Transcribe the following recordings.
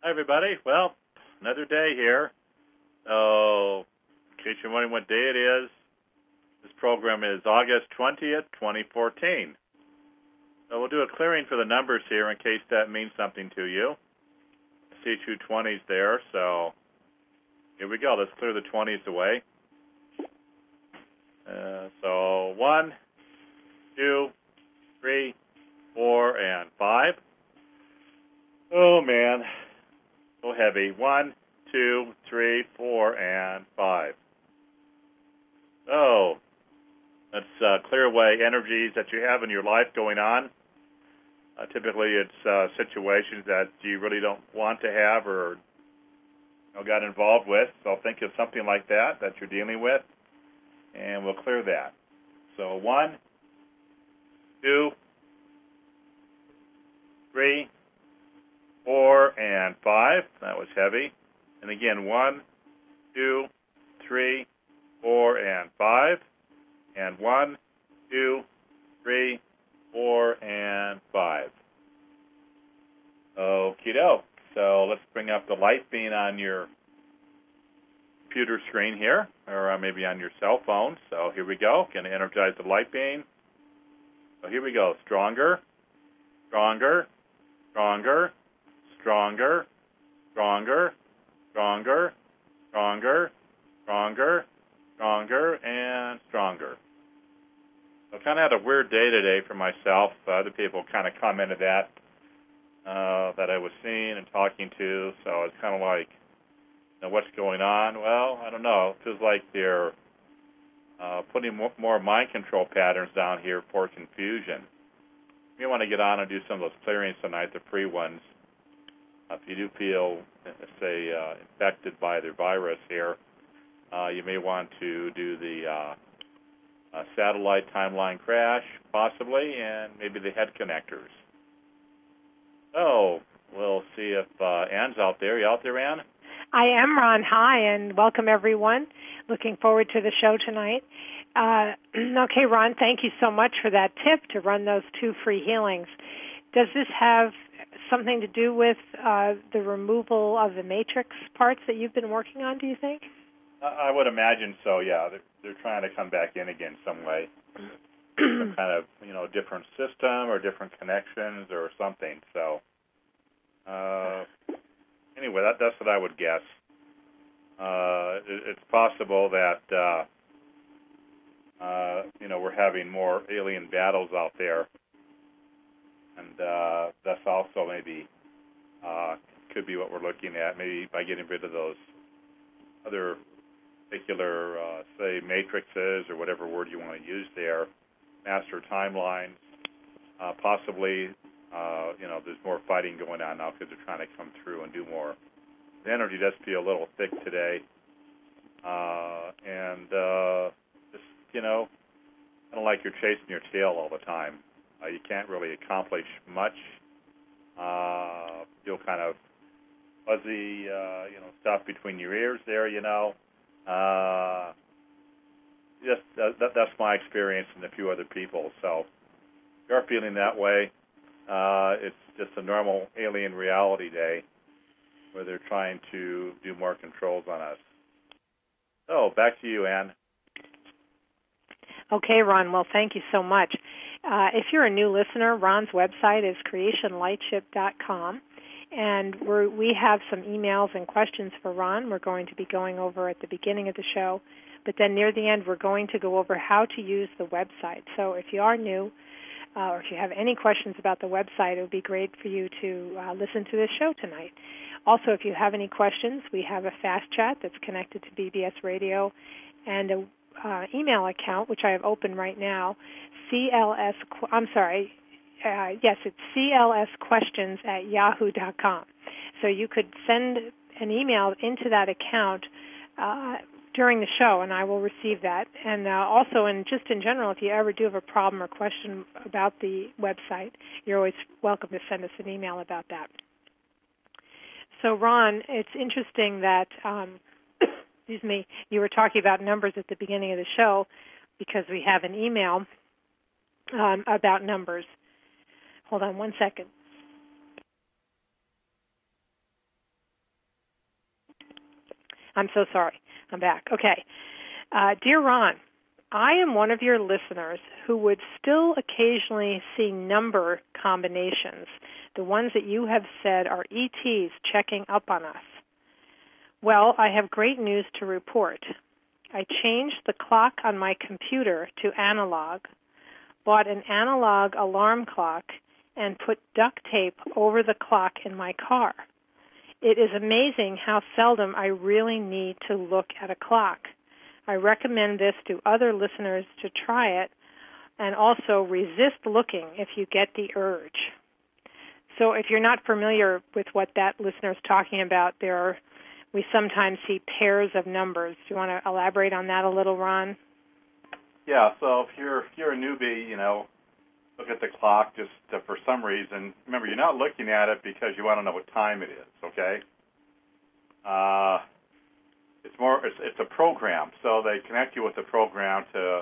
Hi, everybody. Well, another day here. So, in case you're wondering what day it is, this program is August 20th, 2014. So we'll do a clearing for the numbers here in case that means something to you. I see two 20s there, so here we go. Let's clear the 20s away. So 1, 2, 3, 4, and 5. Oh, man. So heavy. 1, 2, 3, 4, and 5. So let's clear away energies that you have in your life going on. Typically, it's situations that you really don't want to have or got involved with. So think of something like that you're dealing with, and we'll clear that. So 1, 2, 3, 4, and 5. That was heavy. And again, 1, 2, 3, 4, and 5. And 1, 2, 3, 4, and 5. Okie doke. So let's bring up the light beam on your computer screen here, or maybe on your cell phone. So here we go. Going to energize the light beam. So here we go. Stronger, stronger, stronger, stronger, stronger, stronger, stronger, stronger, stronger, and stronger. So I kind of had a weird day today for myself. Other people kind of commented that I was seeing and talking to. So it's kind of like, what's going on? Well, I don't know. It feels like they're putting more mind control patterns down here for confusion. You may want to get on and do some of those clearings tonight, the free ones. If you do feel, say, infected by the virus here, you may want to do the satellite timeline crash, possibly, and maybe the head connectors. So we'll see if Ann's out there. You out there, Ann? I am, Ron. Hi, and welcome, everyone. Looking forward to the show tonight. Okay, Ron, thank you so much for that tip to run those 2 free healings. Does this have something to do with the removal of the matrix parts that you've been working on, do you think? I would imagine so, yeah. They're trying to come back in again some way. Some kind of, different system or different connections or something. So, anyway, that's what I would guess. It's possible that, we're having more alien battles out there. And that's also maybe could be what we're looking at, maybe by getting rid of those other particular, say, matrices or whatever word you want to use there, master timelines. Possibly, there's more fighting going on now because they're trying to come through and do more. The energy does feel a little thick today. And just, kind of like you're chasing your tail all the time. You can't really accomplish much. Feel kind of fuzzy, stuff between your ears there, Just that's my experience and a few other people. So if you're feeling that way, it's just a normal alien reality day where they're trying to do more controls on us. So back to you, Ann. Okay, Ron. Well, thank you so much. If you're a new listener, Ron's website is creationlightship.com, and we have some emails and questions for Ron we're going to be going over at the beginning of the show, but then near the end we're going to go over how to use the website. So if you are new or if you have any questions about the website, it would be great for you to listen to this show tonight. Also, if you have any questions, we have a fast chat that's connected to BBS Radio and a email account, which I have open right now, it's clsquestions@yahoo.com. So you could send an email into that account during the show, and I will receive that. And also, just in general, if you ever do have a problem or question about the website, you're always welcome to send us an email about that. So, Ron, it's interesting that, you were talking about numbers at the beginning of the show because we have an email about numbers. Hold on one second. I'm so sorry. I'm back. Okay. Dear Ron, I am one of your listeners who would still occasionally see number combinations, the ones that you have said are ETs checking up on us. Well, I have great news to report. I changed the clock on my computer to analog, bought an analog alarm clock, and put duct tape over the clock in my car. It is amazing how seldom I really need to look at a clock. I recommend this to other listeners to try it, and also resist looking if you get the urge. So if you're not familiar with what that listener is talking about, we sometimes see pairs of numbers. Do you want to elaborate on that a little, Ron? Yeah, so if you're a newbie, look at the clock just for some reason. Remember, you're not looking at it because you want to know what time it is, okay? It's a program, so they connect you with the program to,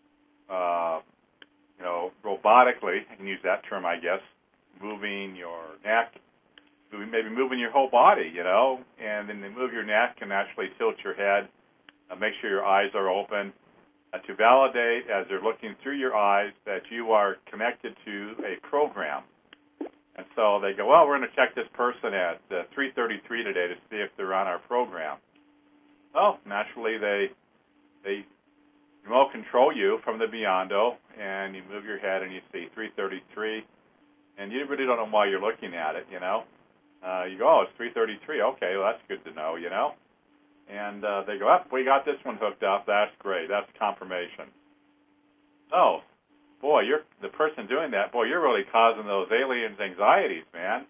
robotically, I can use that term, I guess, moving your neck, maybe moving your whole body, and then they move your neck and actually tilt your head, make sure your eyes are open, to validate as they're looking through your eyes that you are connected to a program. And so they go, well, we're going to check this person at 3:33 today to see if they're on our program. Well, naturally, they remote control you from the Beyond-O, and you move your head and you see 3:33, and you really don't know why you're looking at it, You go, oh, it's 3:33. Okay, well, that's good to know, And they go, we got this one hooked up. That's great. That's confirmation. Oh, boy, you're the person doing that. Boy, you're really causing those aliens anxieties, man.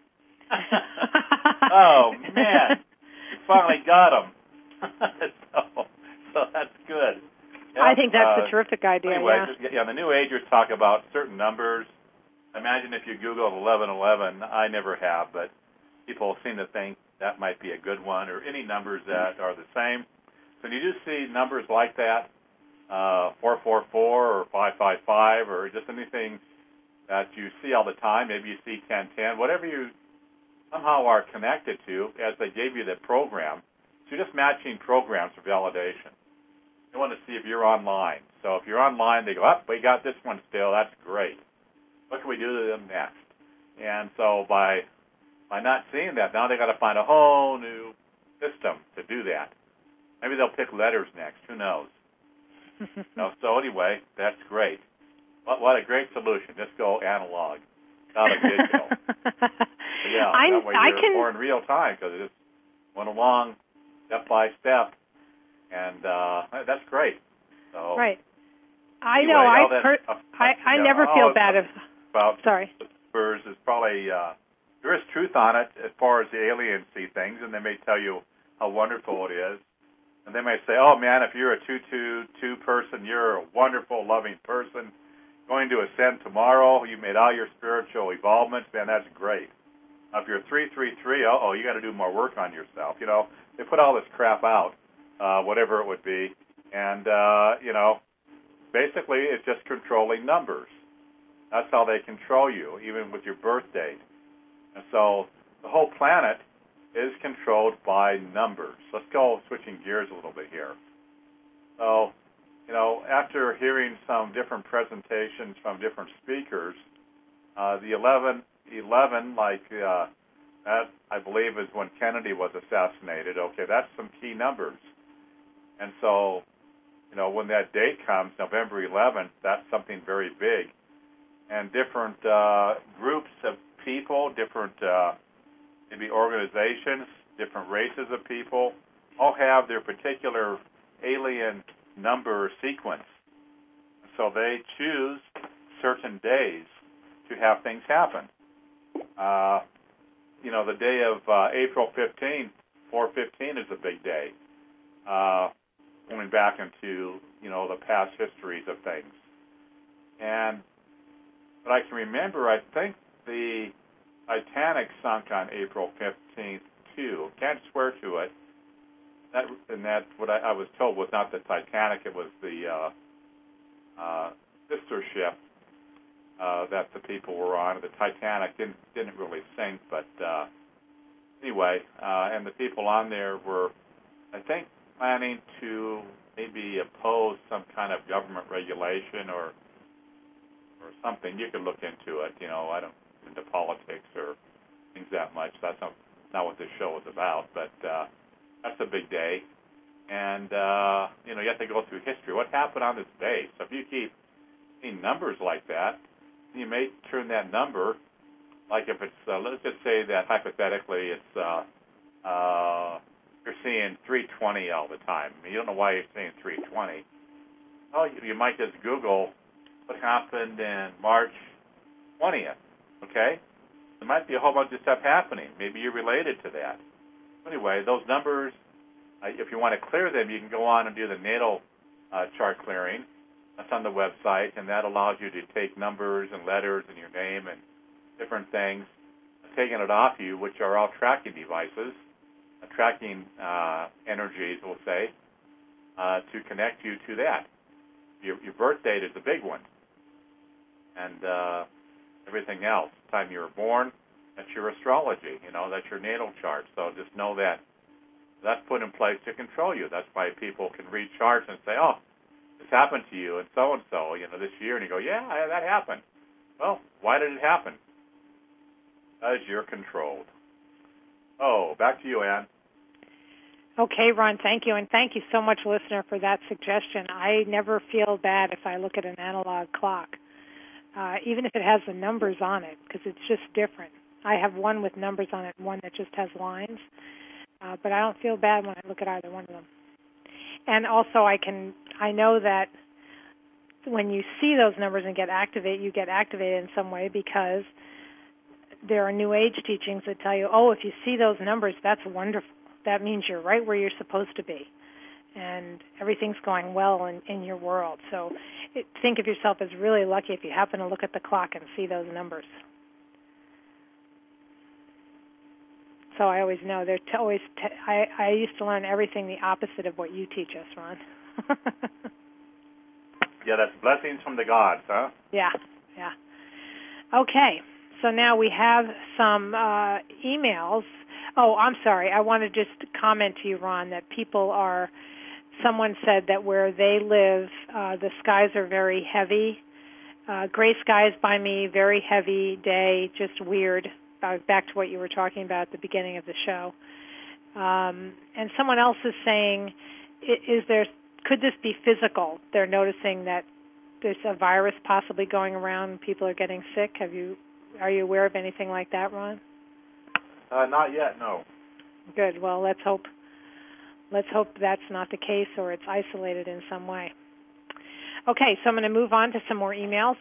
Oh, man, you finally got them. so that's good. Yeah, I think that's a terrific idea. Anyway, the New Agers talk about certain numbers. Imagine if you Googled 1111. I never have, but people seem to think that might be a good one, or any numbers that are the same. So when you do see numbers like that, 444 or 555, or just anything that you see all the time, maybe you see 1010, whatever you somehow are connected to as they gave you the program. So you're just matching programs for validation. They want to see if you're online. So if you're online, they go, we got this one still. That's great. What can we do to them next? And so by not seeing that, now they got to find a whole new system to do that. Maybe they'll pick letters next. Who knows? So anyway, that's great. What a great solution. Just go analog, not a digital. That way you're more in real time because it just went along step by step, and that's great. So, right. I anyway, know. I never feel bad about sorry. Spurs is probably there is truth on it as far as the aliens see things, and they may tell you how wonderful it is. And they may say, oh, man, if you're a 222 person, you're a wonderful, loving person, going to ascend tomorrow, you made all your spiritual evolvements, man, that's great. Now, if you're 333, you got to do more work on yourself. They put all this crap out, whatever it would be, and, basically it's just controlling numbers. That's how they control you, even with your birth date. And so the whole planet is controlled by numbers. Let's go switching gears a little bit here. So, after hearing some different presentations from different speakers, the 1111, that I believe is when Kennedy was assassinated. Okay, that's some key numbers. And so, when that date comes, November 11th, that's something very big. And different groups of people, different maybe organizations, different races of people, all have their particular alien number sequence. So they choose certain days to have things happen. The day of April 15th, 415 is a big day. Going back into, the past histories of things. And but I can remember, I think the Titanic sunk on April 15th, too. Can't swear to it. That's what I was told was not the Titanic. It was the sister ship that the people were on. The Titanic didn't really sink, but anyway, and the people on there were I think, planning to maybe oppose some kind of government regulation or something. You could look into it. I don't into politics or things that much. That's not what this show is about. But that's a big day, and you have to go through history. What happened on this day? So if you keep seeing numbers like that, you may turn that number. Like if it's, let's just say that hypothetically it's, you're seeing 320 all the time. You don't know why you're seeing 320. Well, you might just Google what happened in March 20th, okay? There might be a whole bunch of stuff happening. Maybe you're related to that. Anyway, those numbers, if you want to clear them, you can go on and do the natal chart clearing. That's on the website, and that allows you to take numbers and letters and your name and different things, taking it off you, which are all tracking devices, tracking energies, we'll say, to connect you to that. Your birth date is the big one, and everything else. The time you were born, that's your astrology. That's your natal chart. So just know that that's put in place to control you. That's why people can read charts and say, "Oh, this happened to you and so this year," and you go, "Yeah, that happened." Well, why did it happen? Because you're controlled. Oh, back to you, Ann. Okay, Ron, thank you. And thank you so much, listener, for that suggestion. I never feel bad if I look at an analog clock, even if it has the numbers on it, because it's just different. I have one with numbers on it and one that just has lines, but I don't feel bad when I look at either one of them. And also I know that when you see those numbers and you get activated in some way, because there are New Age teachings that tell you, if you see those numbers, that's wonderful. That means you're right where you're supposed to be, and everything's going well in your world. So think of yourself as really lucky if you happen to look at the clock and see those numbers. So I always know I used to learn everything the opposite of what you teach us, Ron. Yeah, that's blessings from the gods, huh? Yeah. Okay, so now we have some emails. Oh, I'm sorry. I want to just comment to you, Ron, that someone said that where they live, the skies are very heavy. Gray skies by me, very heavy day, just weird. Back to what you were talking about at the beginning of the show. And someone else is saying, could this be physical? They're noticing that there's a virus possibly going around, people are getting sick. Are you aware of anything like that, Ron? Not yet, no. Good. Well, let's hope that's not the case, or it's isolated in some way. Okay, so I'm going to move on to some more emails.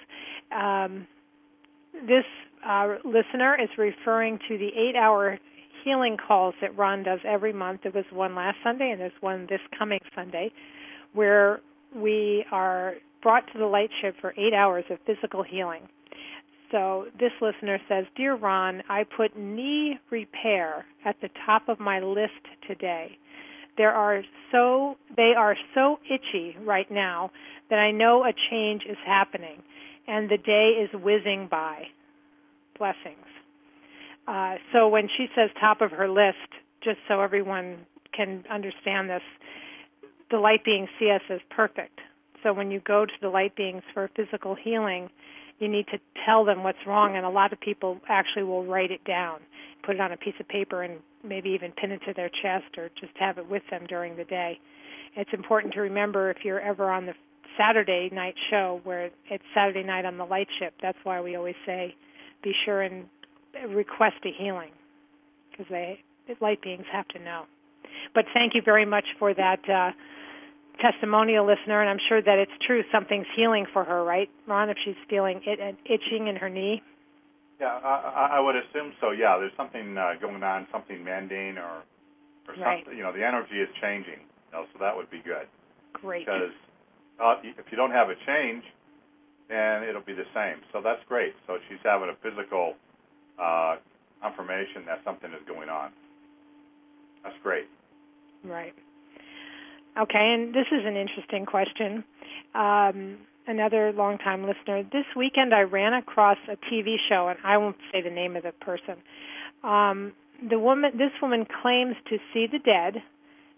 This listener is referring to the 8-hour healing calls that Ron does every month. There was one last Sunday, and there's one this coming Sunday, where we are brought to the light ship for 8 hours of physical healing. So this listener says, "Dear Ron, I put knee repair at the top of my list today. They are so itchy right now that I know a change is happening, and the day is whizzing by. Blessings." So when she says top of her list, just so everyone can understand this, the light beings see us as perfect. So when you go to the light beings for physical healing, you need to tell them what's wrong, and a lot of people actually will write it down, put it on a piece of paper, and maybe even pin it to their chest or just have it with them during the day. It's important to remember if you're ever on the Saturday night show, where it's Saturday night on the light ship. That's why we always say be sure and request a healing, because the light beings have to know. But thank you very much for that testimonial, listener, and I'm sure that it's true. Something's healing for her, right, Ron, if she's feeling itching in her knee? Yeah, I would assume so, yeah. There's something going on, something mending or right. something. The energy is changing, so that would be good. Great. Because if you don't have a change, then it'll be the same. So that's great. So she's having a physical confirmation that something is going on. That's great. Right. Okay, and this is an interesting question. Another longtime listener. This weekend I ran across a TV show, and I won't say the name of the person. This woman claims to see the dead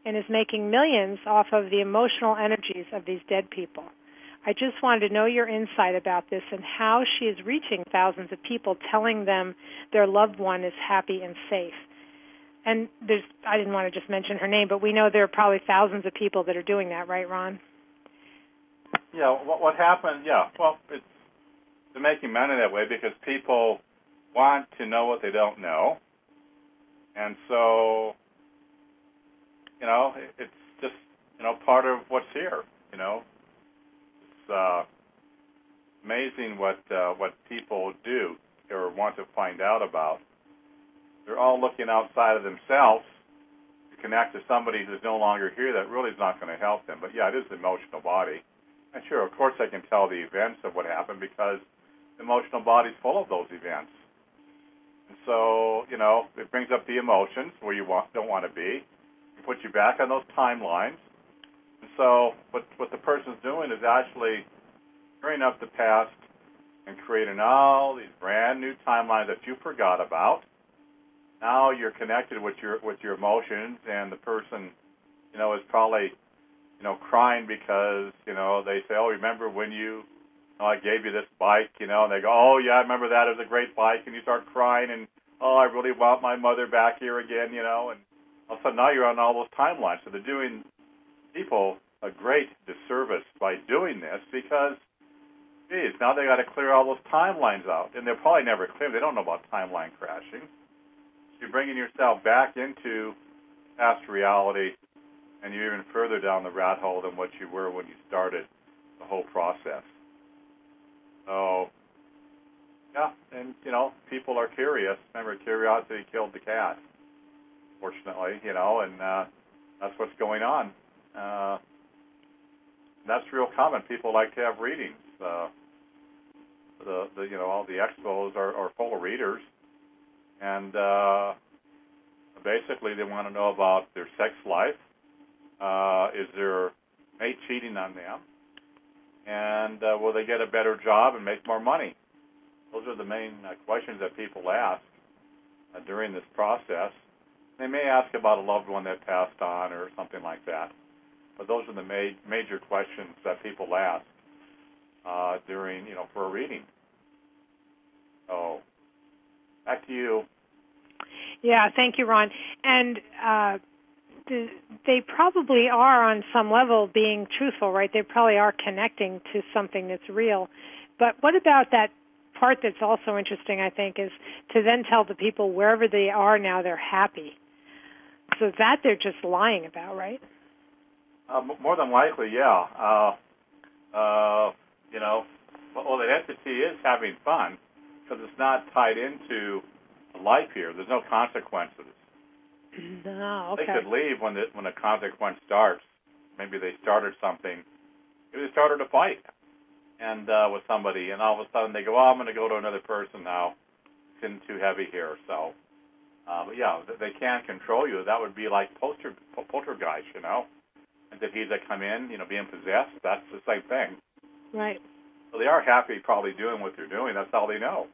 and is making millions off of the emotional energies of these dead people. I just wanted to know your insight about this and how she is reaching thousands of people, telling them their loved one is happy and safe. And I didn't want to just mention her name, but we know there are probably thousands of people that are doing that, right, Ron? Yeah, what happened, well, they're making money that way because people want to know what they don't know. And so, it's just, part of what's here, It's amazing what people do or want to find out about. They're all looking outside of themselves to connect to somebody who's no longer here that really is not going to help them. But, yeah, it is the emotional body. And sure, of course I can tell the events of what happened because the emotional body's full of those events. And so, it brings up the emotions where you don't want to be. It puts you back on those timelines. And so what the person's doing is actually clearing up the past and creating all these brand new timelines that you forgot about. Now you're connected with your emotions, and the person, is probably, crying because, they say, oh, remember when I gave you this bike, and they go, oh, yeah, I remember that. It was a great bike, and you start crying, and, oh, I really want my mother back here again, and all of a sudden now you're on all those timelines. So they're doing people a great disservice by doing this because, geez, now they got to clear all those timelines out, and they'll probably never clear them. They don't know about timeline crashing. You're bringing yourself back into past reality, and you're even further down the rat hole than what you were when you started the whole process. So, yeah, and, people are curious. Remember, curiosity killed the cat, fortunately, and that's what's going on. That's real common. People like to have readings. All the expos are full of readers. And basically they want to know about their sex life. Is their mate cheating on them? And will they get a better job and make more money? Those are the main questions that people ask during this process. They may ask about a loved one that passed on or something like that. But those are the major questions that people ask during, for a reading. So, back to you. Yeah, thank you, Ron. And they probably are on some level being truthful, right? They probably are connecting to something that's real. But what about that part that's also interesting, I think, is to then tell the people wherever they are now they're happy. So that they're just lying about, right? More than likely, yeah. Well, the entity is having fun because it's not tied into life here. There's no consequences. No, okay. They could leave when the consequence starts. Maybe they started something. Maybe they started a fight and with somebody, and all of a sudden they go, oh, I'm going to go to another person now. It's getting too heavy here. So, but yeah, they can't control you. That would be like poltergeist, entities that come in, being possessed. That's the same thing. Right. So they are happy probably doing what they're doing. That's all they know.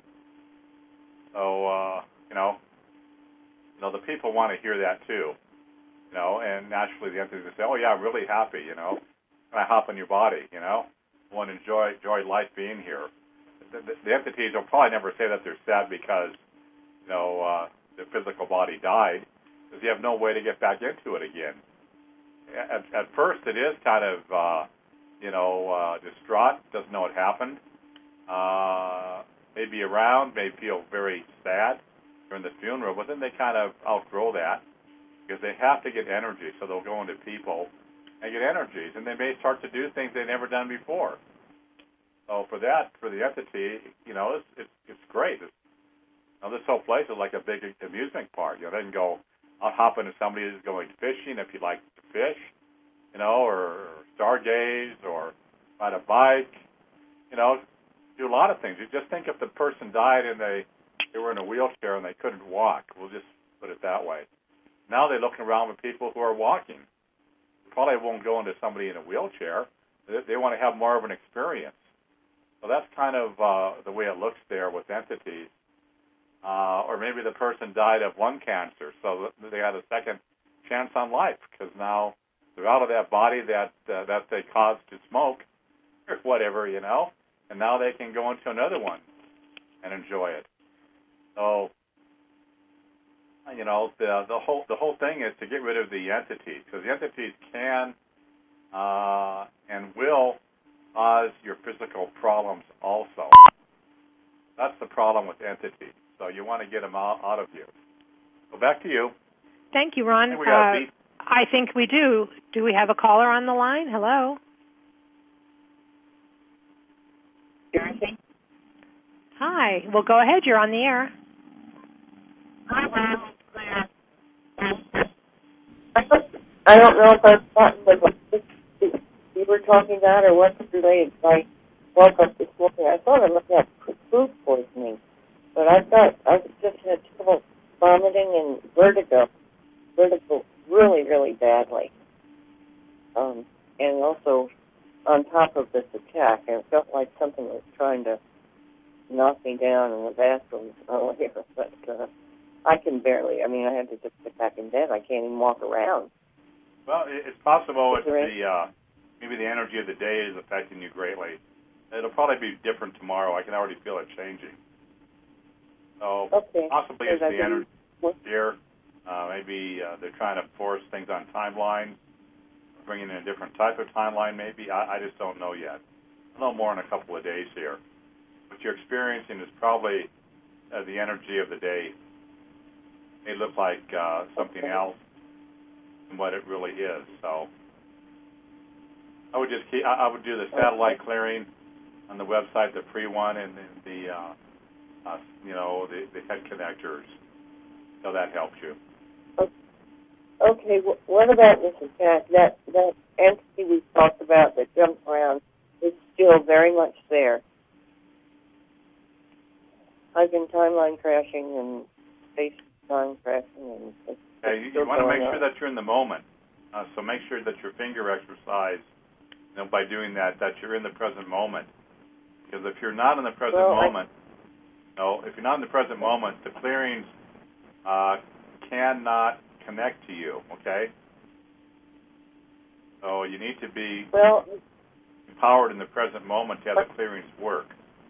So, the people want to hear that too, and naturally the entities will say, oh, yeah, I'm really happy, Can I hop in your body, I want to enjoy life being here. The entities will probably never say that they're sad because, the physical body died, because you have no way to get back into it again. At first it is kind of, distraught, doesn't know what happened, may be around, may feel very sad during the funeral, but then they kind of outgrow that because they have to get energy, so they'll go into people and get energies, and they may start to do things they've never done before. So for the entity, it's great. This whole place is like a big amusement park. They can go, I'll hop into somebody who's going fishing if you like to fish, or stargaze, or ride a bike, do a lot of things. You just think if the person died and they were in a wheelchair and they couldn't walk. We'll just put it that way. Now they're looking around with people who are walking. Probably won't go into somebody in a wheelchair. They want to have more of an experience. So that's kind of the way it looks there with entities. Or maybe the person died of lung cancer, so they had a second chance on life, because now they're out of that body that they caused to smoke or whatever, and now they can go into another one and enjoy it. So, the whole thing is to get rid of the entities, because the entities can and will cause your physical problems also. That's the problem with entities. So you want to get them out of you. So back to you. Thank you, Ron. I think we do. Do we have a caller on the line? Hello? Dorothy? Hi. Well, go ahead. You're on the air. Hi, Ron. I don't know if I've gotten what you were talking about or what's related. I woke up this morning. I thought I must have food poisoning, but I just had trouble vomiting and vertigo really, really badly. And also on top of this attack, and it felt like something was trying to knock me down in the bathroom earlier, but I can barely. I mean, I had to just sit back in bed. I can't even walk around. Well, it's possible maybe the energy of the day is affecting you greatly. It'll probably be different tomorrow. I can already feel it changing. So possibly it's the energy here. Maybe they're trying to force things on timelines, bringing in a different type of timeline maybe. I just don't know yet. I'll know more in a couple of days here. What you're experiencing is probably the energy of the day. It look like something else than what it really is. So I would just I would do the satellite clearing on the website, the free one, and the head connectors. So that helps you. Okay. What about this attack? That entity we talked about that jumped around is still very much there. I've been timeline crashing and space time crashing, and you want to make sure that you're in the moment. So make sure that your finger exercise, by doing that you're in the present moment. Because if you're not in the present moment, if you're not in the present moment, the clearings cannot connect to you. Okay. So you need to be empowered in the present moment to have the clearings work.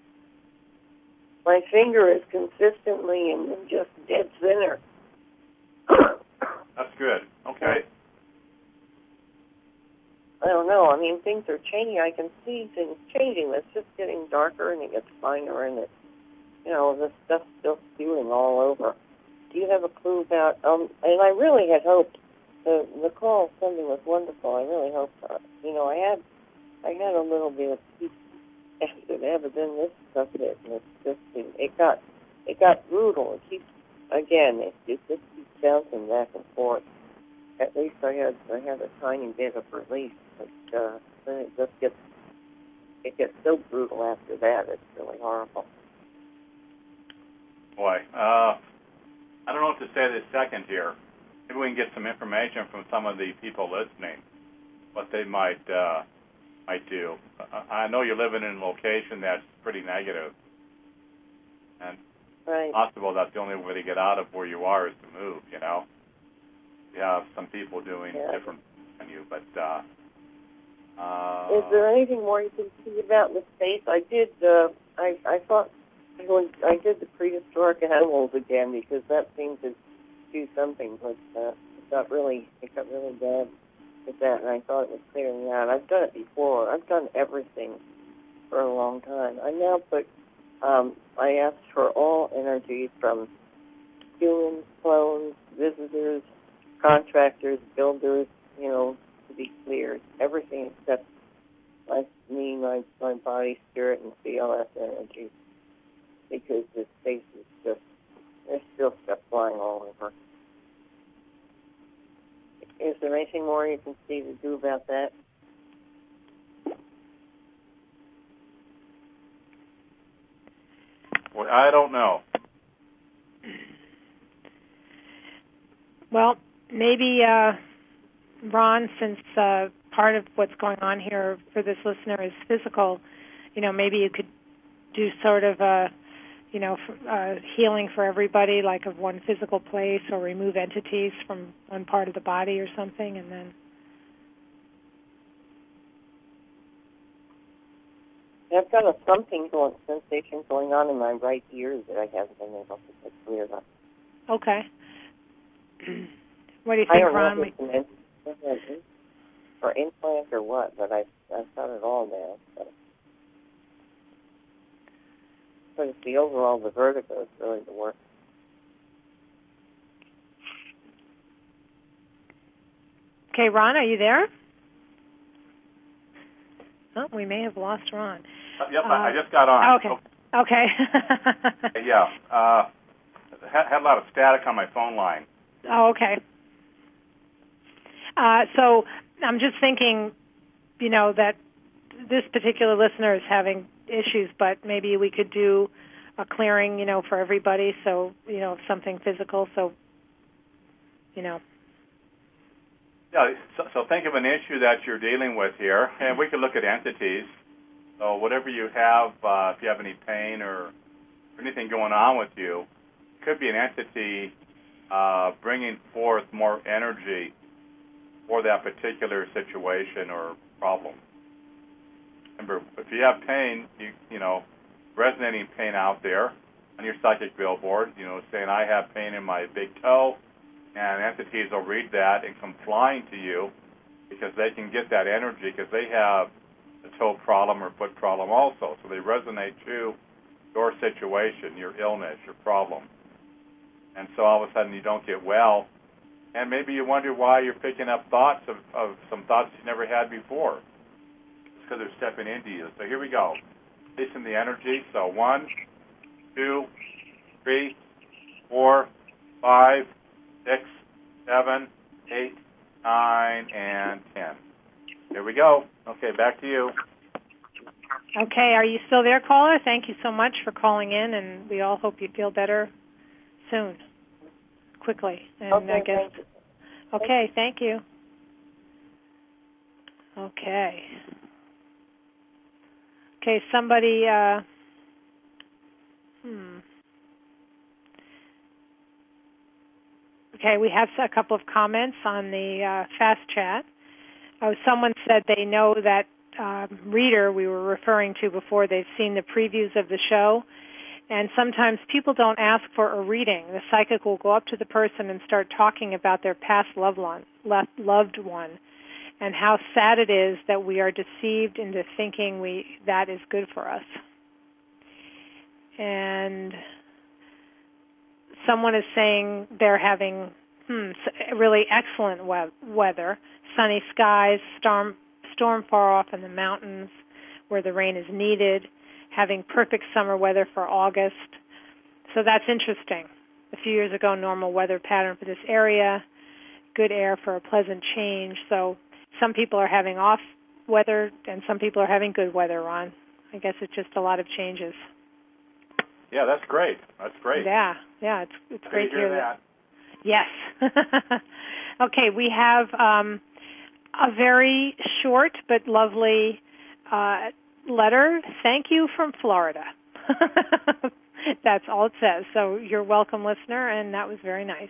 My finger is consistently in just dead center. That's good. Okay. I don't know. I mean, things are changing. I can see things changing. It's just getting darker and it gets finer, and this stuff's still spewing all over. Do you have a clue about? And I really had hoped the call Sunday was wonderful. I really hoped. I had a little bit of peace after that, but then this stuff hit, and it got brutal. It just keeps bouncing back and forth. At least I had a tiny bit of relief, but then it gets so brutal after that. It's really horrible. Boy, I don't know what to say this second here. Maybe we can get some information from some of the people listening, what they might do. I know you're living in a location that's pretty negative, and it's possible that's the only way to get out of where you are is to move. You have some people doing different than you, but is there anything more you can see about the space? I did. I thought I did the prehistoric animals again because that seemed to do something, but it got really bad with that, and I thought it was clearing out. I've done it before. I've done everything for a long time. I now put. I asked for all energy from humans, clones, visitors, contractors, builders, to be cleared. Everything except my body, spirit, and CLS energy. Because this space is there's still stuff flying all over. Is there anything more you can see to do about that? Well, I don't know. Well, maybe, Ron, since part of what's going on here for this listener is physical, maybe you could do sort of a, healing for everybody, like of one physical place, or remove entities from one part of the body or something, and then... I've got a sensation going on in my right ear that I haven't been able to get cleared up. Okay. What do you think, Ron? I don't know if it's or implant or what, but I've got it all now. But it's the overall, the vertigo is really the worst. Okay, Ron, are you there? Oh, we may have lost Ron. Yep, I just got on. Okay. Yeah. Had a lot of static on my phone line. Oh, okay. So I'm just thinking, that this particular listener is having issues, but maybe we could do a clearing, for everybody. So, something physical. So, Yeah, so think of an issue that you're dealing with here, and we could look at entities. So whatever you have, if you have any pain or anything going on with you, it could be an entity bringing forth more energy for that particular situation or problem. Remember, if you have pain, resonating pain out there on your psychic billboard, saying, I have pain in my big toe, and entities will read that and come flying to you because they can get that energy because they have a toe problem or foot problem also. So they resonate to your situation, your illness, your problem. And so all of a sudden you don't get well. And maybe you wonder why you're picking up thoughts of some thoughts you never had before. It's because they're stepping into you. So here we go. Releasing the energy. So 1, 2, 3, 4, 5, 6, 7, 8, 9, and 10. Here we go. Okay, back to you. Okay, are you still there, caller? Thank you so much for calling in, and we all hope you feel better soon, quickly. And okay, I guess. Thank you. Okay, thank you. Okay. Okay, somebody. Okay, we have a couple of comments on the fast chat. Someone said they know that reader we were referring to before. They've seen the previews of the show, and sometimes people don't ask for a reading. The psychic will go up to the person and start talking about their past loved one, and how sad it is that we are deceived into thinking that is good for us. And someone is saying they're having really excellent weather, sunny skies, storm far off in the mountains where the rain is needed, having perfect summer weather for August. So that's interesting. A few years ago, normal weather pattern for this area, good air for a pleasant change. So some people are having off weather and some people are having good weather, Ron. I guess it's just a lot of changes. Yeah, that's great. That's great. Yeah, it's great to hear that. Yes. Okay, we have a very short but lovely letter. Thank you from Florida. That's all it says. So you're welcome, listener, and that was very nice.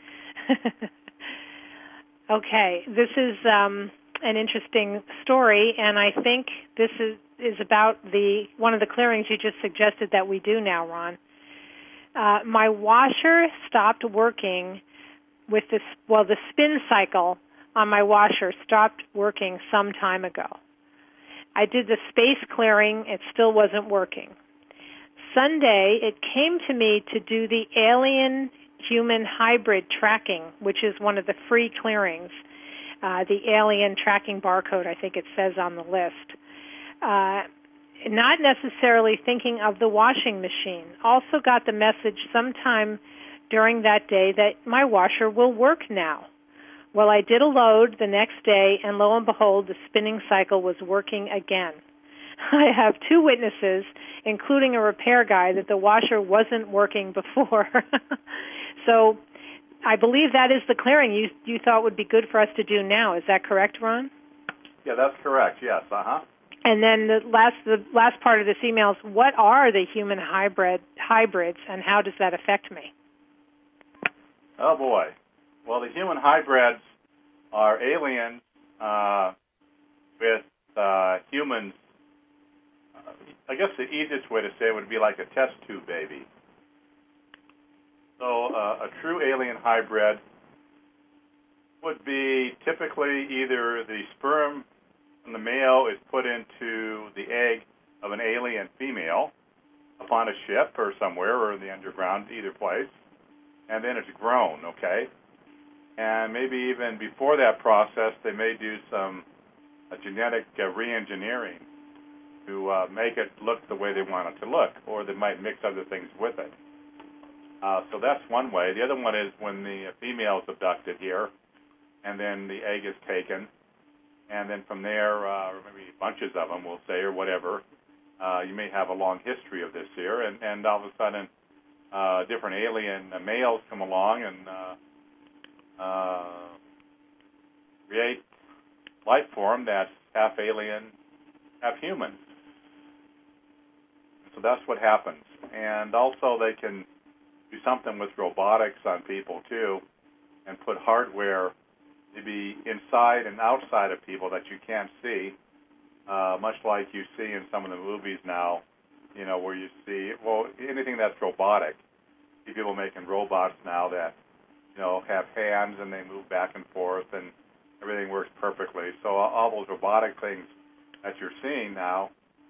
Okay, this is an interesting story, and I think this is about one of the clearings you just suggested that we do now, Ron. My washer stopped working with the spin cycle on my washer stopped working some time ago. I did the space clearing. It still wasn't working. Sunday, it came to me to do the alien-human hybrid tracking, which is one of the free clearings, the alien tracking barcode, I think it says on the list. Not necessarily thinking of the washing machine. Also got the message sometime during that day that my washer will work now. Well, I did a load the next day, and lo and behold, the spinning cycle was working again. I have 2 witnesses, including a repair guy, that the washer wasn't working before. So I believe that is the clearing you thought would be good for us to do now. Is that correct, Ron? Yeah, that's correct. Yes, And then the last part of this email is, what are the human hybrids, and how does that affect me? Oh, boy. Well, the human hybrids are aliens with humans. I guess the easiest way to say it would be like a test tube baby. So a true alien hybrid would be typically either the sperm from the male is put into the egg of an alien female upon a ship or somewhere or in the underground, either place, and then it's grown, okay? And maybe even before that process, they may do some genetic re-engineering to make it look the way they want it to look, or they might mix other things with it. So that's one way. The other one is when the female is abducted here, and then the egg is taken, and then from there, or maybe bunches of them, we'll say, or whatever, you may have a long history of this here, and all of a sudden, different alien males come along and create life form that's half alien, half human. So that's what happens. And also they can do something with robotics on people, too, and put hardware maybe inside and outside of people that you can't see, much like you see in some of the movies now, you know, where you see, well, anything that's robotic. See people making robots now that, you know, have hands and they move back and forth and everything works perfectly. So all those robotic things that you're seeing now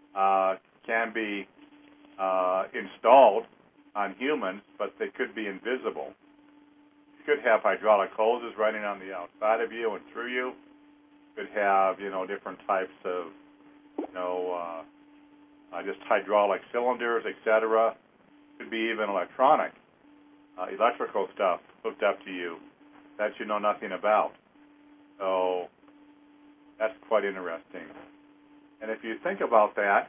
can be installed on humans, but they could be invisible. You could have hydraulic hoses running on the outside of you and through you. You could have, you know, different types of, you know, just hydraulic cylinders, etc. Could be even electronic, electrical stuff hooked up to you that you know nothing about. So that's quite interesting. And if you think about that,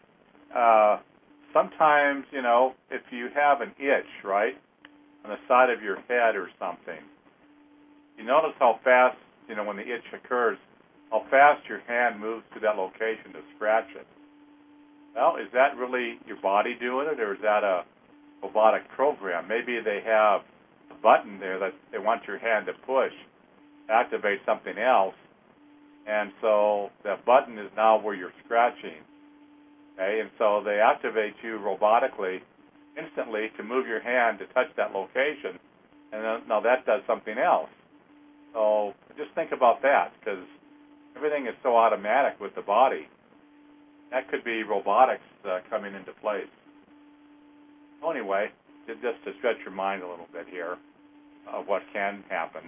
sometimes, you know, if you have an itch, right, on the side of your head or something, you notice how fast, you know, when the itch occurs, how fast your hand moves to that location to scratch it. Well, is that really your body doing it, or is that a robotic program? Maybe they have a button there that they want your hand to push, activate something else, and so that button is now where you're scratching. Okay, and so they activate you robotically instantly to move your hand to touch that location, and then, now that does something else. So just think about that, because everything is so automatic with the body. That could be robotics coming into place. So anyway, just to stretch your mind a little bit here of what can happen.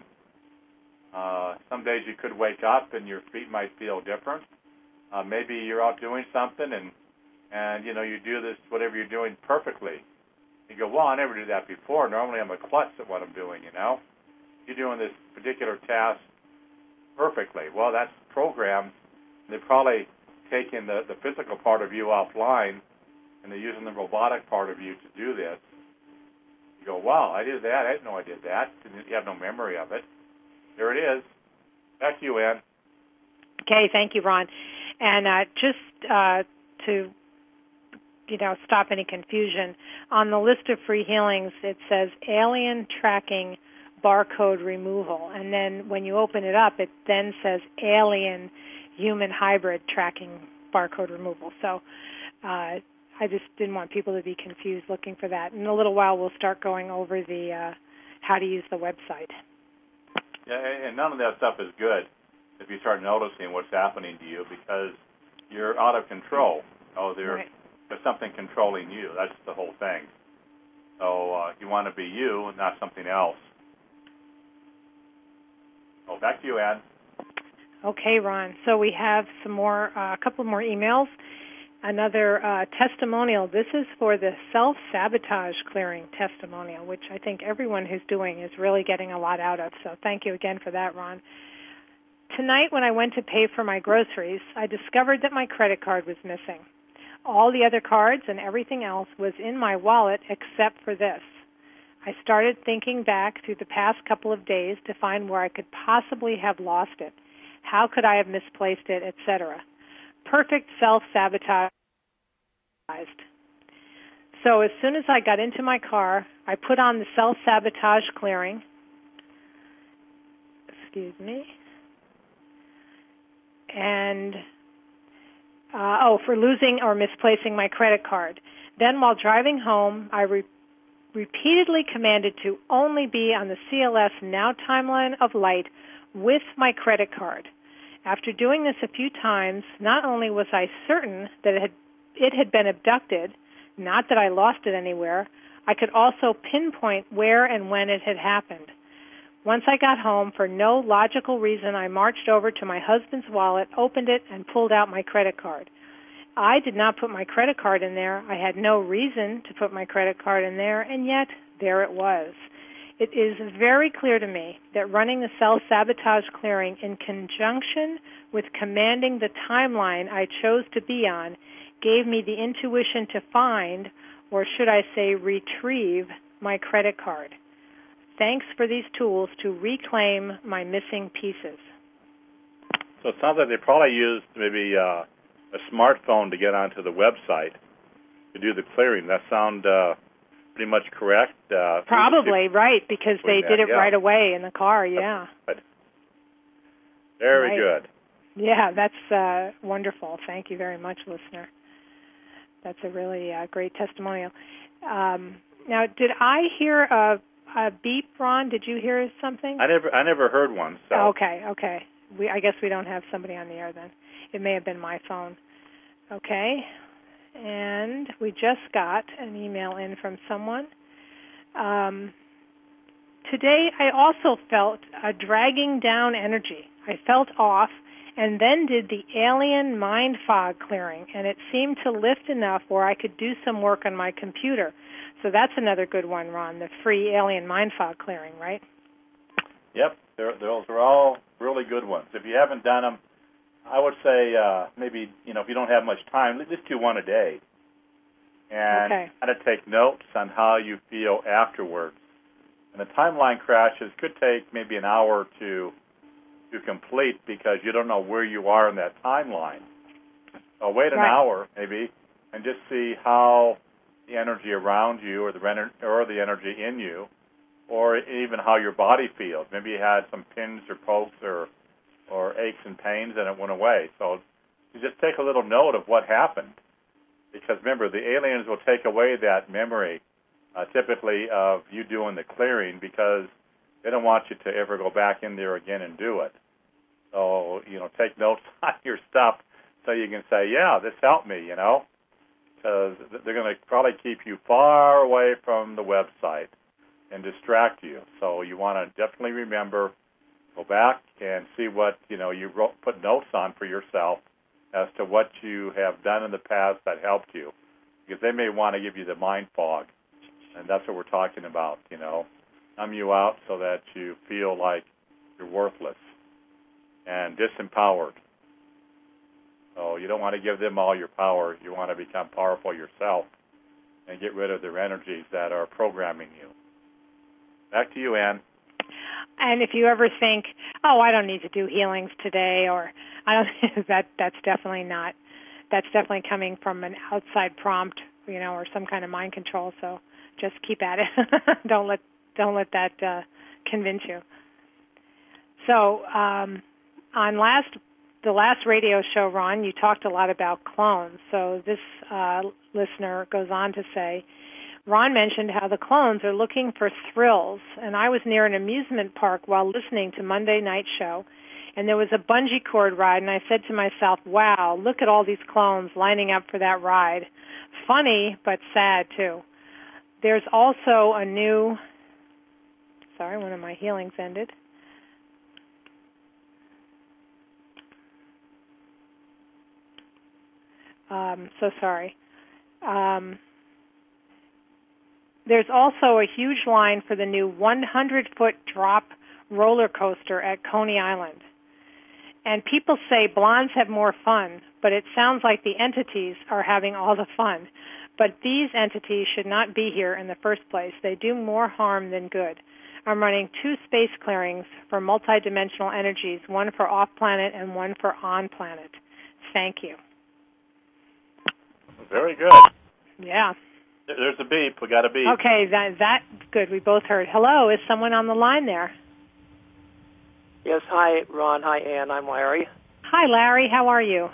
Some days you could wake up and your feet might feel different. Maybe you're out doing something and you know, you do this, whatever you're doing, perfectly. You go, well, I never did that before. Normally I'm a klutz at what I'm doing, you know. You're doing this particular task perfectly. Well, that's programmed. They're probably taking the physical part of you offline, and they're using the robotic part of you to do this. You go, wow, I did that. I didn't know I did that. You have no memory of it. There it is. Back to you, Ann. Okay, thank you, Ron. And just to, you know, stop any confusion, on the list of free healings, it says alien tracking barcode removal. And then when you open it up, it then says alien human hybrid tracking barcode removal. So I just didn't want people to be confused looking for that. In a little while, we'll start going over the how to use the website. Yeah, and none of that stuff is good if you start noticing what's happening to you, because you're out of control. Oh, there's something controlling you. That's the whole thing. So you want to be you and not something else. Oh, back to you, Ann. Okay, Ron. So we have some more, a couple more emails. Another testimonial. This is for the self-sabotage clearing testimonial, which I think everyone who's doing is really getting a lot out of. So thank you again for that, Ron. Tonight when I went to pay for my groceries, I discovered that my credit card was missing. All the other cards and everything else was in my wallet except for this. I started thinking back through the past couple of days to find where I could possibly have lost it. How could I have misplaced it, etc.? perfect self-sabotage. So as soon as I got into my car, I put on the self-sabotage clearing. Excuse me. And, for losing or misplacing my credit card. Then while driving home, I repeatedly commanded to only be on the CLS Now timeline of light with my credit card. After doing this a few times, not only was I certain that it had been abducted, not that I lost it anywhere, I could also pinpoint where and when it had happened. Once I got home, for no logical reason, I marched over to my husband's wallet, opened it, and pulled out my credit card. I did not put my credit card in there. I had no reason to put my credit card in there, and yet there it was. It is very clear to me that running the self-sabotage clearing in conjunction with commanding the timeline I chose to be on gave me the intuition to find, or should I say retrieve, my credit card. Thanks for these tools to reclaim my missing pieces. So it sounds like they probably used maybe a smartphone to get onto the website to do the clearing. That sound pretty much correct? Probably, right, because they did it right away in the car, yeah. Very good. Yeah, that's wonderful. Thank you very much, listener. That's a really great testimonial. Now, did I hear a beep, Ron? Did you hear something? I never heard one. So. Okay. I guess we don't have somebody on the air then. It may have been my phone. Okay. And we just got an email in from someone. Today I also felt a dragging down energy. I felt off and then did the alien mind fog clearing, and it seemed to lift enough where I could do some work on my computer. So that's another good one, Ron, the free alien mind fog clearing, right? Yep, those are all really good ones. If you haven't done them, I would say maybe, if you don't have much time, just do one a day. And try to take notes on how you feel afterwards. And the timeline crashes could take maybe an hour to complete because you don't know where you are in that timeline. So wait an hour maybe and just see how the energy around you or the energy in you or even how your body feels. Maybe you had some pins or pokes or aches and pains and it went away. So you just take a little note of what happened. Because remember, the aliens will take away that memory, typically, of you doing the clearing because they don't want you to ever go back in there again and do it. So, take notes on your stuff so you can say, yeah, this helped me, because they're going to probably keep you far away from the website and distract you. So you want to definitely remember, go back and see what, you put notes on for yourself as to what you have done in the past that helped you. Because they may want to give you the mind fog, and that's what we're talking about, numb you out so that you feel like you're worthless and disempowered. So you don't want to give them all your power. You want to become powerful yourself and get rid of their energies that are programming you. Back to you, Ann. And if you ever think, I don't need to do healings today, or that's definitely not. That's definitely coming from an outside prompt, or some kind of mind control. So just keep at it. Don't let that convince you. So on the last radio show, Ron, you talked a lot about clones. So this listener goes on to say, Ron mentioned how the clones are looking for thrills, and I was near an amusement park while listening to Monday Night Show, and there was a bungee cord ride, and I said to myself, wow, look at all these clones lining up for that ride. Funny, but sad, too. There's also a new... Sorry, one of my healings ended. So sorry. There's also a huge line for the new 100-foot drop roller coaster at Coney Island. And people say blondes have more fun, but it sounds like the entities are having all the fun. But these entities should not be here in the first place. They do more harm than good. I'm running 2 space clearings for multidimensional energies, one for off-planet and one for on-planet. Thank you. Very good. Yeah. There's a beep. We got a beep. Okay, that's good. We both heard. Hello, is someone on the line there? Yes, hi, Ron. Hi, Ann. I'm Larry. Hi, Larry. How are you?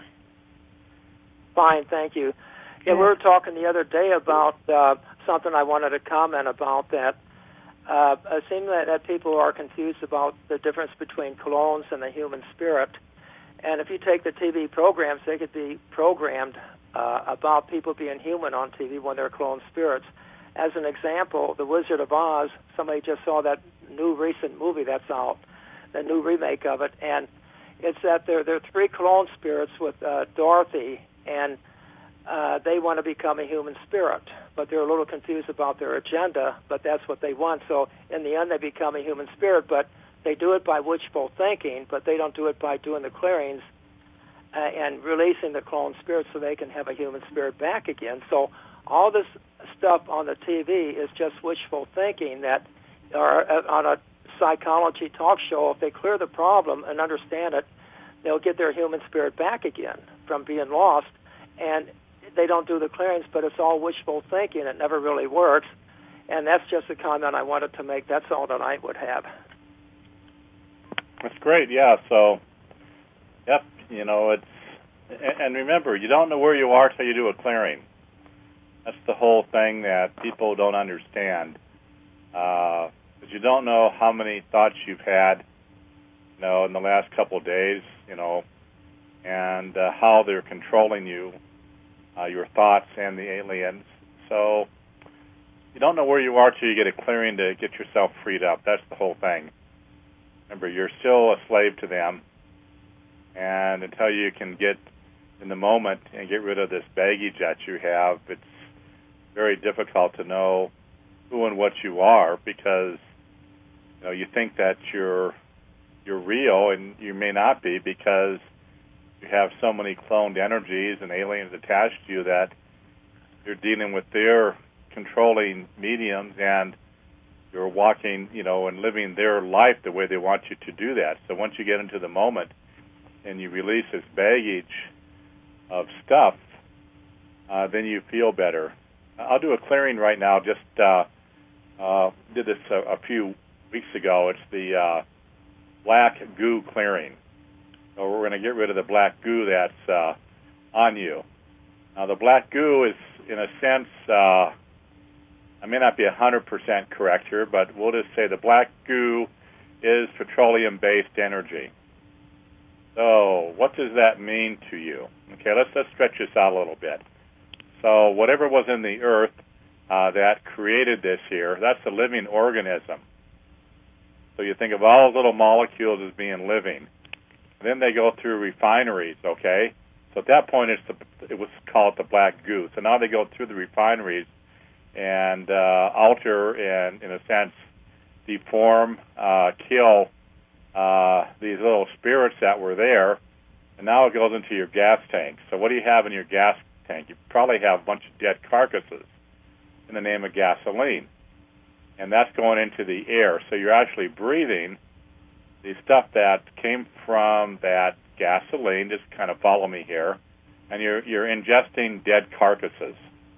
Fine, thank you. Yeah, we were talking the other day about something I wanted to comment about, that it seems that people are confused about the difference between clones and the human spirit. And if you take the TV programs, they could be programmed about people being human on TV when they're clone spirits. As an example, The Wizard of Oz, somebody just saw that new recent movie that's out, the new remake of it, and it's that there are three clone spirits with Dorothy, and they want to become a human spirit, but they're a little confused about their agenda, but that's what they want. So in the end, they become a human spirit, but they do it by wishful thinking, but they don't do it by doing the clearings and releasing the clone spirit so they can have a human spirit back again. So all this stuff on the TV is just wishful thinking that, or on a psychology talk show, if they clear the problem and understand it, they'll get their human spirit back again from being lost. And they don't do the clearings, but it's all wishful thinking. It never really works. And that's just a comment I wanted to make. That's all that I would have. That's great, yeah. So, yep, you know, and remember, you don't know where you are till you do a clearing. That's the whole thing that people don't understand. Because you don't know how many thoughts you've had, you know, in the last couple of days, you know, and how they're controlling you, your thoughts and the aliens. So you don't know where you are till you get a clearing to get yourself freed up. That's the whole thing. Remember, you're still a slave to them, and until you can get in the moment and get rid of this baggage that you have, it's very difficult to know who and what you are, because you know you think that you're real, and you may not be, because you have so many cloned energies and aliens attached to you that you're dealing with their controlling mediums, and you're walking, you know, and living their life the way they want you to do that. So once you get into the moment and you release this baggage of stuff, then you feel better. I'll do a clearing right now. Just did this a few weeks ago. It's the black goo clearing. So we're going to get rid of the black goo that's on you. Now, the black goo is, in a sense, I may not be 100% correct here, but we'll just say the black goo is petroleum-based energy. So what does that mean to you? Okay, let's stretch this out a little bit. So whatever was in the earth that created this here, that's a living organism. So you think of all little molecules as being living. Then they go through refineries, okay? So at that point, it was called the black goo. So now they go through the refineries and alter and, in a sense, deform, kill these little spirits that were there, and now it goes into your gas tank. So what do you have in your gas tank? You probably have a bunch of dead carcasses in the name of gasoline, and that's going into the air. So you're actually breathing the stuff that came from that gasoline. Just kind of follow me here, and you're ingesting dead carcasses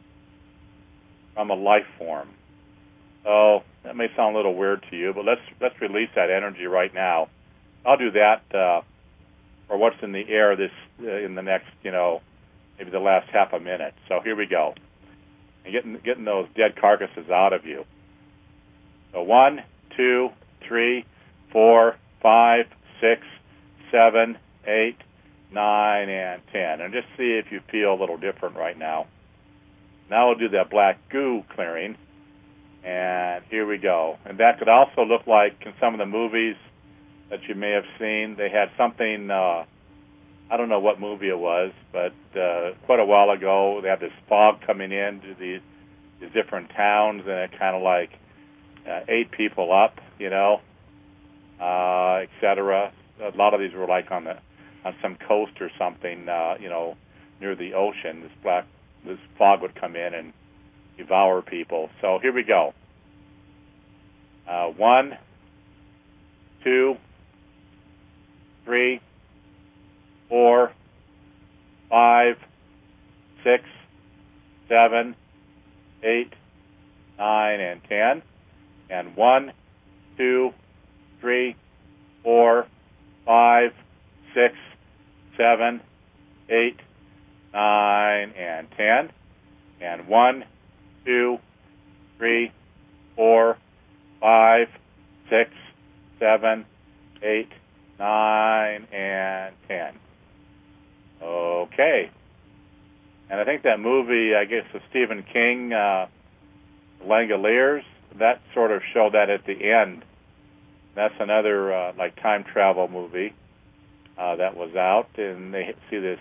from a life form. So that may sound a little weird to you, but let's release that energy right now. I'll do that, or what's in the air in the next, maybe the last half a minute. So here we go. And getting those dead carcasses out of you. So 1, 2, 3, 4, 5, 6, 7, 8, 9, and 10. And just see if you feel a little different right now. Now we'll do that black goo clearing. And here we go. And that could also look like in some of the movies that you may have seen. They had something, I don't know what movie it was, but quite a while ago, they had this fog coming in to these different towns, and it kind of like ate people up, et cetera. A lot of these were like on some coast or something, near the ocean. This fog would come in and devour people. So here we go. 1, 2, 3, 4, 5, 6, 7, 8, 9, and 10. And 1, 2, 3, 4, 5, 6, 7, 8, 9, and 10. And 1, 2, 3, 4, 5, 6, 7, 8, 9, and 10. Okay. And I think that movie, I guess, of Stephen King, Langoliers, that sort of showed that at the end. That's another like time travel movie that was out, and they see this,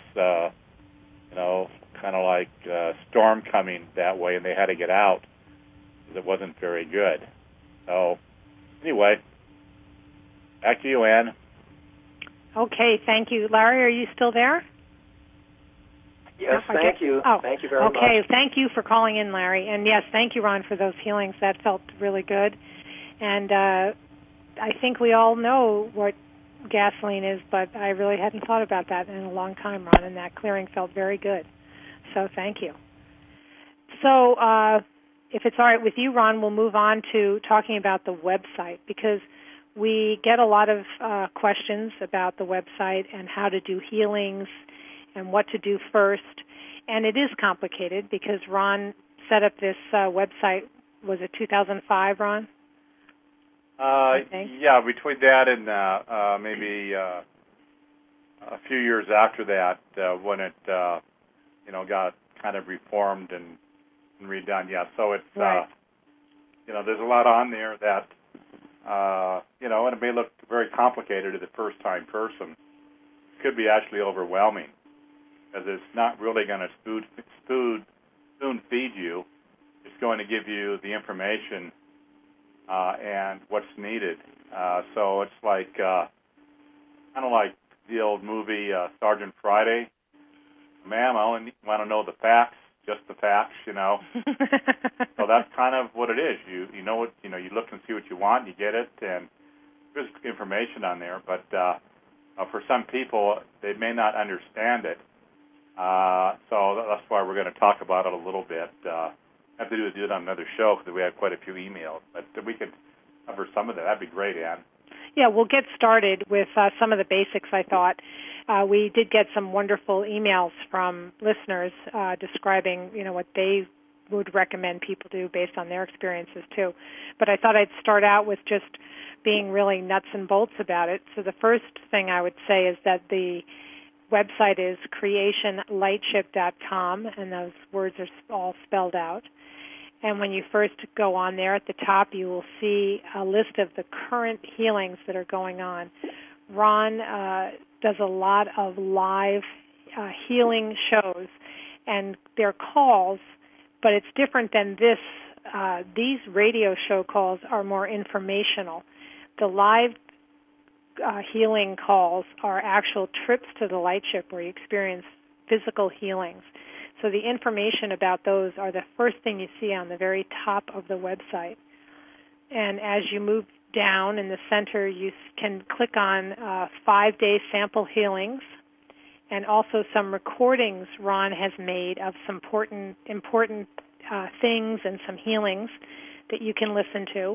kind of like storm coming that way, and they had to get out because it wasn't very good. So anyway, back to you, Ann. Okay, thank you. Larry, are you still there? Yes, thank you. Oh, thank you very much. Okay, thank you for calling in, Larry. And yes, thank you, Ron, for those healings. That felt really good. And I think we all know what gasoline is, but I really hadn't thought about that in a long time, Ron, and that clearing felt very good. So thank you. So if it's all right with you, Ron, we'll move on to talking about the website, because we get a lot of questions about the website and how to do healings and what to do first. And it is complicated because Ron set up this website, was it 2005, Ron? Yeah, between that and maybe a few years after that, when it got kind of reformed and redone. Yeah, so it's right. There's a lot on there that and it may look very complicated to the first-time person. It could be actually overwhelming, because it's not really going to spoon feed you. It's going to give you the information and what's needed. So it's like kind of like the old movie Sergeant Friday. Ma'am, I only want to know the facts, just the facts, So that's kind of what it is. You know what, you look and see what you want, you get it, and there's information on there. But for some people, they may not understand it. So that's why we're going to talk about it a little bit. Have to do it on another show because we have quite a few emails. But we could cover some of that. That'd be great, Ann. Yeah, we'll get started with some of the basics, I thought. We did get some wonderful emails from listeners describing, what they would recommend people do based on their experiences, too. But I thought I'd start out with just being really nuts and bolts about it. So the first thing I would say is that the website is creationlightship.com, and those words are all spelled out. And when you first go on there at the top, you will see a list of the current healings that are going on. Ron does a lot of live healing shows, and they're calls, but it's different than this. These radio show calls are more informational. The live healing calls are actual trips to the light ship where you experience physical healings. So the information about those are the first thing you see on the very top of the website. And as you move down in the center, you can click on 5-day sample healings, and also some recordings Ron has made of some important things and some healings that you can listen to.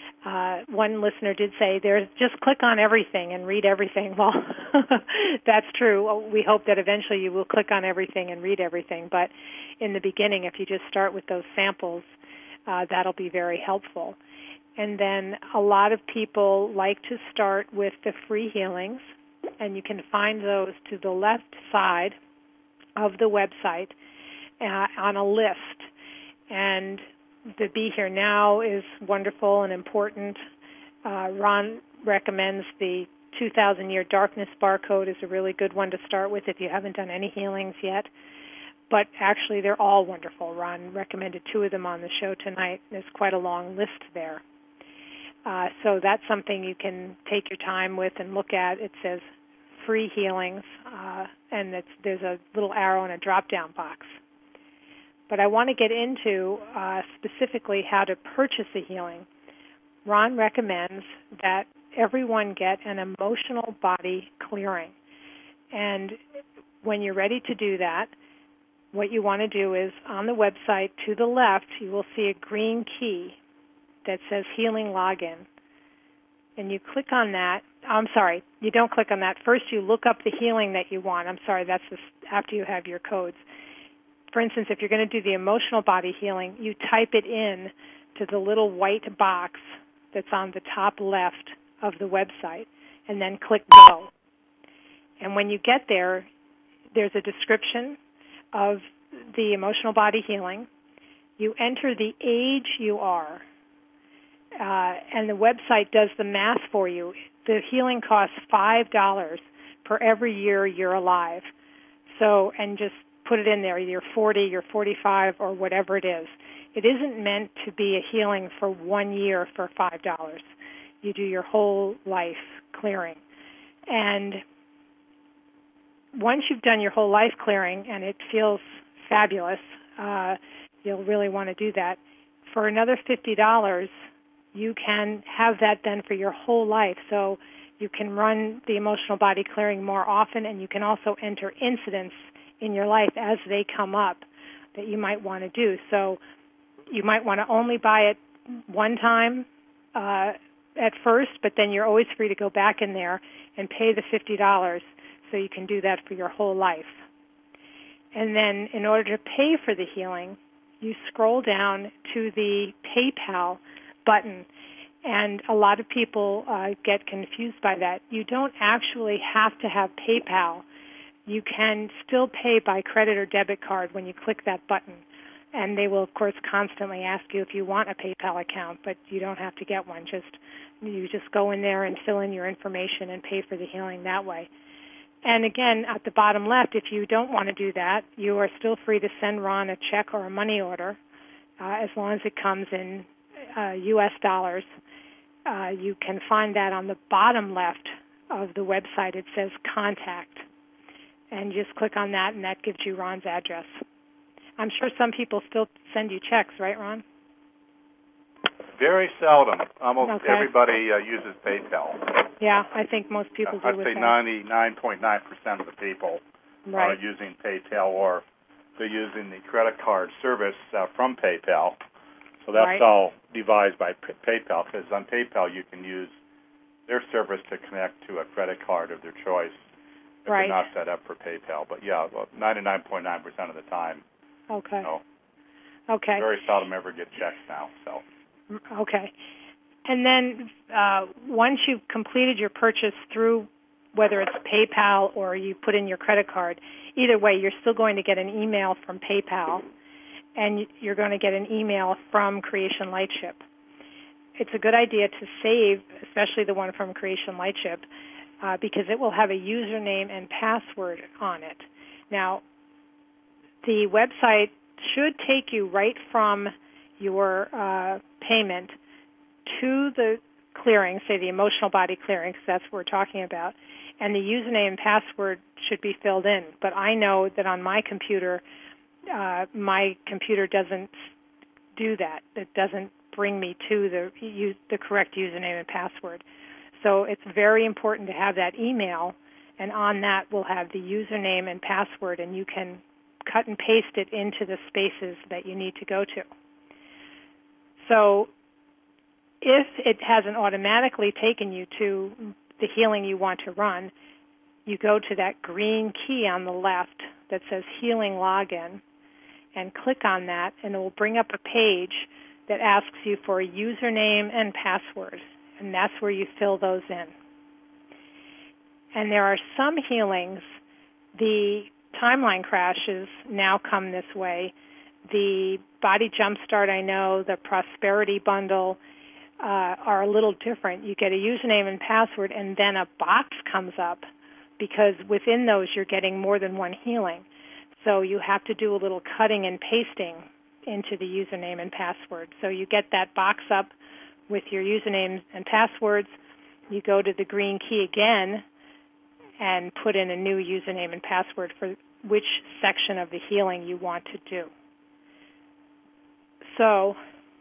One listener did say, just click on everything and read everything. Well, that's true. We hope that eventually you will click on everything and read everything. But in the beginning, if you just start with those samples, that'll be very helpful. And then a lot of people like to start with the free healings, and you can find those to the left side of the website on a list. And the Be Here Now is wonderful and important. Ron recommends the 2,000-year darkness barcode is a really good one to start with if you haven't done any healings yet. But actually, they're all wonderful. Ron recommended 2 of them on the show tonight. There's quite a long list there. So that's something you can take your time with and look at. It says free healings, and there's a little arrow and a drop-down box. But I want to get into specifically how to purchase a healing. Ron recommends that everyone get an emotional body clearing. And when you're ready to do that, what you want to do is on the website to the left, you will see a green key that says Healing Login. And you click on that. I'm sorry, you don't click on that. First, you look up the healing that you want. I'm sorry, that's after you have your codes. For instance, if you're going to do the emotional body healing, you type it in to the little white box that's on the top left of the website, and then click Go. And when you get there, there's a description of the emotional body healing. You enter the age you are, and the website does the math for you. The healing costs $5 per every year you're alive. So, and just put it in there, you're 40, you're 45, or whatever it is. It isn't meant to be a healing for 1 year for $5. You do your whole life clearing. And once you've done your whole life clearing and it feels fabulous, you'll really want to do that. For another $50, you can have that done for your whole life. So you can run the emotional body clearing more often, and you can also enter incidents in your life as they come up that you might want to do. So you might want to only buy it one time at first, but then you're always free to go back in there and pay the $50 so you can do that for your whole life. And then in order to pay for the healing, you scroll down to the PayPal button. And a lot of people get confused by that. You don't actually have to have PayPal. You can still pay by credit or debit card when you click that button. And they will, of course, constantly ask you if you want a PayPal account, but you don't have to get one. You just go in there and fill in your information and pay for the healing that way. And again, at the bottom left, if you don't want to do that, you are still free to send Ron a check or a money order as long as it comes in U.S. dollars. You can find that on the bottom left of the website. It says Contact. And you just click on that, and that gives you Ron's address. I'm sure some people still send you checks, right, Ron? Very seldom. Almost Okay. everybody uses PayPal. Yeah, I think most people do I'd with say that. 99.9% of the people are Right. using PayPal, or they're using the credit card service from PayPal. So that's Right. all devised by PayPal, because on PayPal you can use their service to connect to a credit card of their choice if Right. they're not set up for PayPal. But yeah, 99.9% of the time, Okay. no. Okay. Very seldom ever get checks now. So. Okay. And then once you've completed your purchase through whether it's PayPal or you put in your credit card, either way, you're still going to get an email from PayPal, and you're going to get an email from Creation Lightship. It's a good idea to save, especially the one from Creation Lightship, because it will have a username and password on it. Now, the website should take you right from your payment to the clearing, say the emotional body clearing, because that's what we're talking about, and the username and password should be filled in. But I know that on my computer doesn't do that. It doesn't bring me to the correct username and password. So it's very important to have that email, and on that we'll have the username and password, and you can cut and paste it into the spaces that you need to go to. So if it hasn't automatically taken you to the healing you want to run, you go to that green key on the left that says Healing Login and click on that, and it will bring up a page that asks you for a username and password, and that's where you fill those in. And there are some healings, the timeline crashes now come this way. The Body Jumpstart, I know, the Prosperity Bundle are a little different. You get a username and password, and then a box comes up, because within those you're getting more than one healing. So you have to do a little cutting and pasting into the username and password. So you get that box up with your usernames and passwords. You go to the green key again and put in a new username and password for which section of the healing you want to do. So,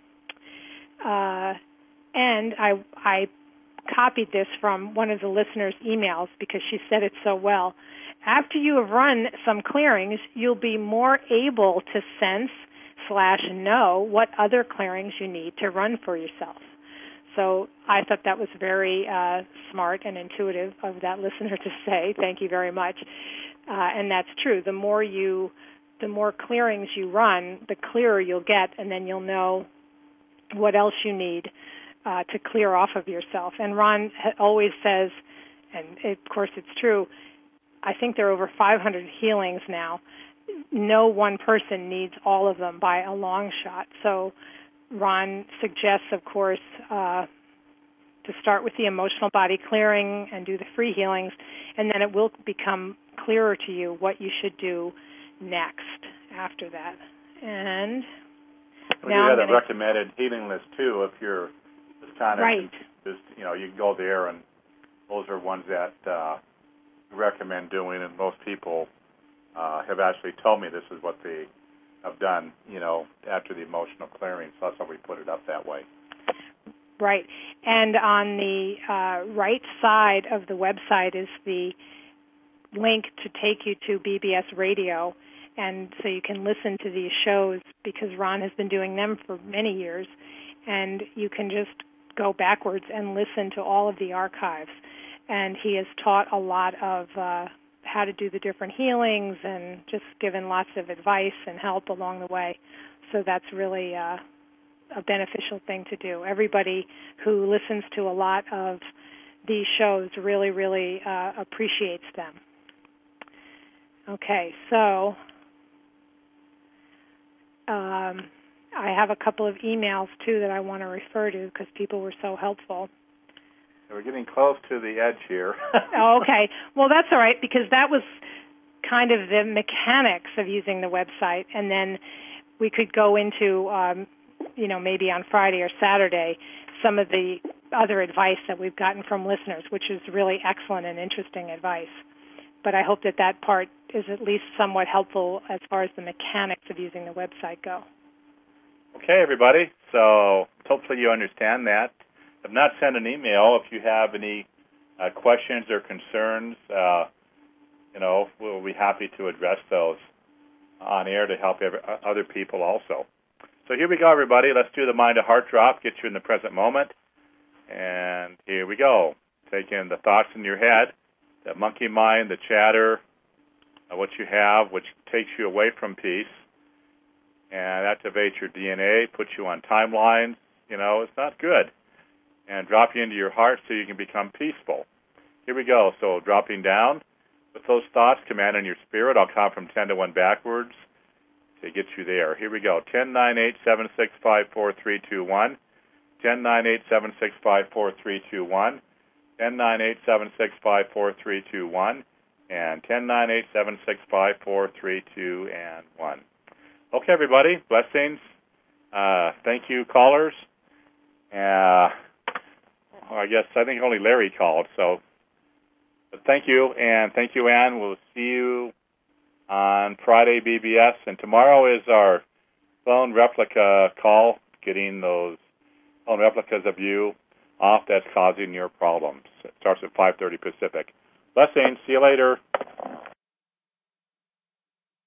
and I copied this from one of the listeners' emails because she said it so well. after you have run some clearings, you'll be more able to sense/know what other clearings you need to run for yourself. So I thought that was very smart and intuitive of that listener to say. Thank you very much. And that's true. The more clearings you run, the clearer you'll get, and then you'll know what else you need to clear off of yourself. And Ron always says, and of course it's true, I think there are over 500 healings now. No one person needs all of them by a long shot. So Ron suggests, of course, to start with the emotional body clearing and do the free healings, and then it will become clearer to you what you should do next after that. And now you have a recommended healing list too. If you're just kind of right, just you can go there, and those are ones that we recommend doing, and most people have actually told me this is what they have done, after the emotional clearing. So that's why we put it up that way. Right. And on the right side of the website is the link to take you to BBS Radio, and so you can listen to these shows because Ron has been doing them for many years, and you can just go backwards and listen to all of the archives. And he has taught a lot of how to do the different healings and just given lots of advice and help along the way. So that's really a beneficial thing to do. Everybody who listens to a lot of these shows really, really appreciates them. Okay, so I have a couple of emails, too, that I want to refer to because people were so helpful. We're getting close to the edge here. Oh, okay. Well, that's all right, because that was kind of the mechanics of using the website, and then we could go into, maybe on Friday or Saturday, some of the other advice that we've gotten from listeners, which is really excellent and interesting advice. But I hope that part is at least somewhat helpful as far as the mechanics of using the website go. Okay, everybody. So hopefully you understand that. If not, send an email if you have any questions or concerns. We'll be happy to address those on air to help other people also. So here we go, everybody. Let's do the mind to heart drop, get you in the present moment. And here we go. Take in the thoughts in your head, the monkey mind, the chatter, what you have, which takes you away from peace, and activates your DNA, puts you on timelines. It's not good. And drop you into your heart so you can become peaceful. Here we go. So dropping down with those thoughts, commanding your spirit. I'll count from 10 to 1 backwards to get you there. Here we go. 10, 9, 8, 7, 6, 5, 4, 3, 2, 1. 10, 9, 8, 7, 6, 5, 4, 3, 2, 1. 10, 9, 8, 7, 6, 5, 4, 3, 2, 1. And 10, 9, 8, 7, 6, 5, 4, 3, 2, and 1. Okay, everybody. Blessings. Thank you, callers. I think only Larry called. But thank you, and thank you, Ann. We'll see you on Friday, BBS, and tomorrow is our phone replica call, getting those phone replicas of you off that's causing your problems. It starts at 5:30 Pacific. Blessings. See you later.